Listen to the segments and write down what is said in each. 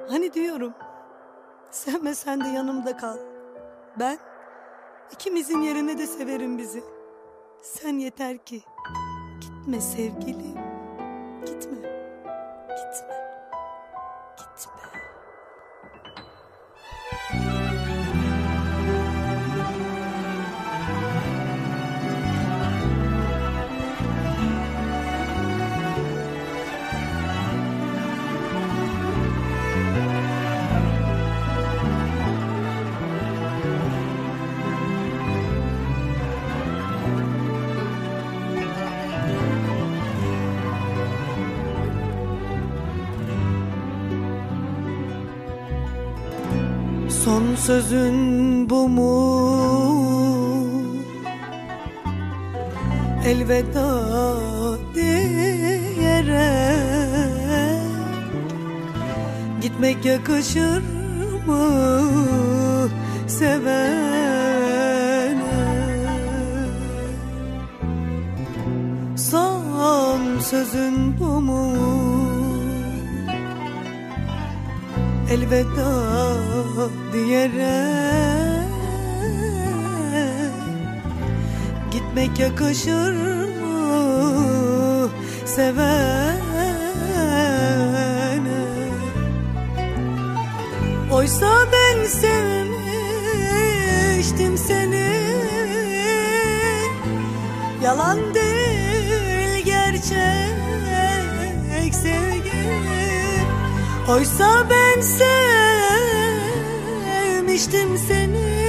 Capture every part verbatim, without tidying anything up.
Hani diyorum, sevmesen de yanımda kal. Ben ikimizin yerine de severim bizi. Sen yeter ki gitme sevgilim. Gitme, gitme, gitme. Son sözün bu mu? Elveda diyerek gitmek yakışır mı sevene? Son sözün bu mu? Elveda diyerek gitmek yakışır mı sevene? Oysa ben sevmiştim seni, yalan değil gerçek sevgi. Oysa ben sevmiştim seni,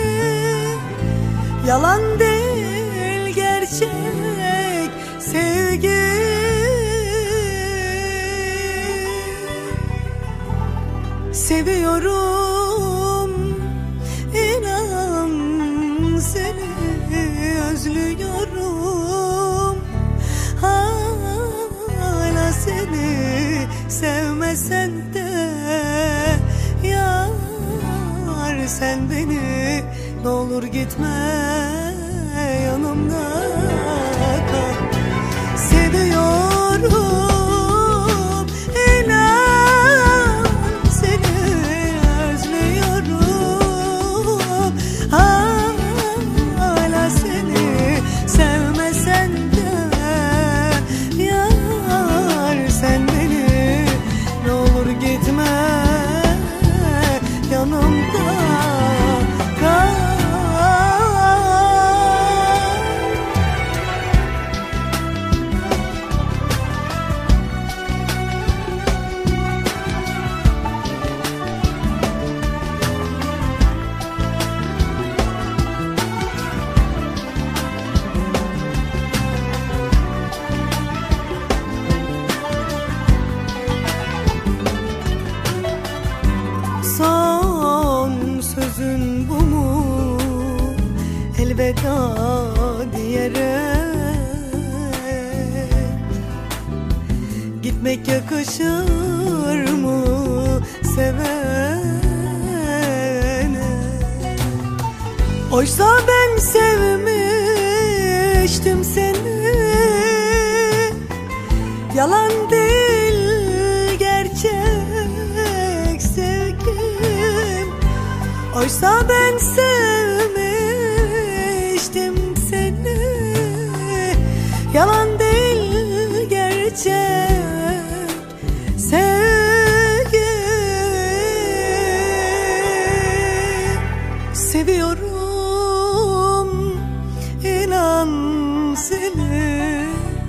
yalan değil gerçek sevgi. Seviyorum, inan seni özlüyorum. Hala seni sevmesen de yar, sen beni ne olur gitme yanımda kal. Seviyorum, inan seni özlüyorum. Hala seni sevmesen de yar, sen beni ne olur gitme yanımda kal. Son sözün bu mu? Elveda diyerek gitmek yakışır mı sevene? Oysa ben sevmiştim seni, yalan değil gerçek sevgim. Oysa ben sevmiştim seni, yalan değil gerçek sevgi. Seviyorum, inan seni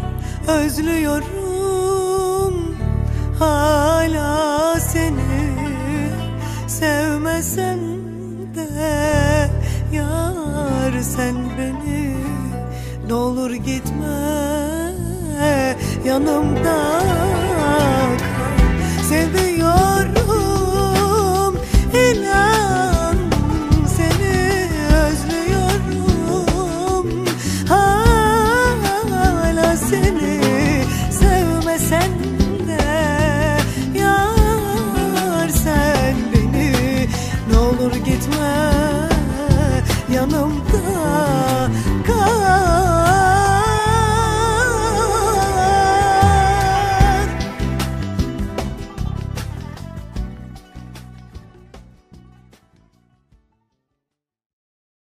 özlüyorum. Hala seni sevmesem de yar, sen beni ne olur gitme yanımda